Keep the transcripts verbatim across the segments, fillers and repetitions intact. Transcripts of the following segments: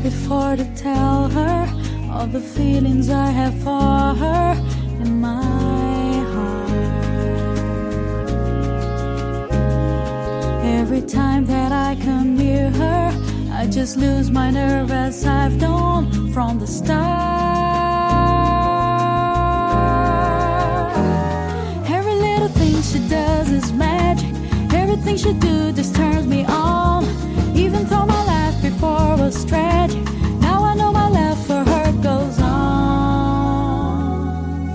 before to tell her all the feelings I have for her in my heart. Every time that I come near her, I just lose my nerve as I've done from the start. Every little thing she does is magic. Everything she do just turns me on. Even though my life before was tragic, now I know my love for her goes on.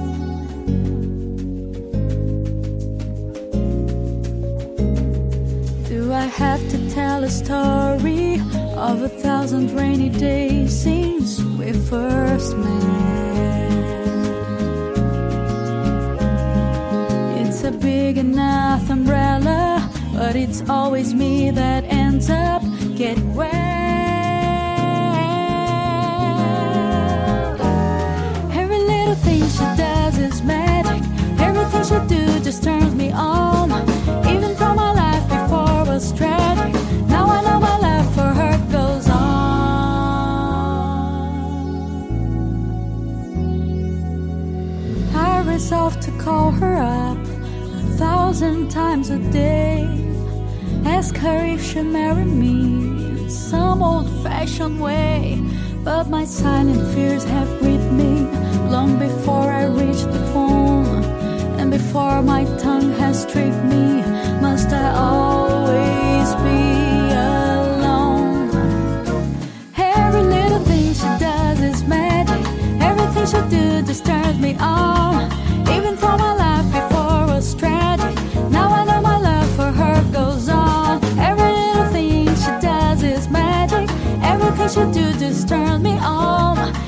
Do I have to tell a story of a thousand rainy days since we first met? It's a big enough umbrella, but it's always me that ends up getting wet. Every little thing she does is magic. Everything she do just turns me on. Even though my life before was tragic, now I know my love for her goes on. I resolve to call her up a thousand times a day, ask her if she'll marry me in some old-fashioned way. But my silent fears have gripped me long before I reach the phone, and before my tongue has tricked me. Must I always be alone? Every little thing she does is magic. Everything she do just turns me on. Even though my life before was tragic, now I know my love for her goes on. Every little thing she does is magic. Everything she do just turns me on.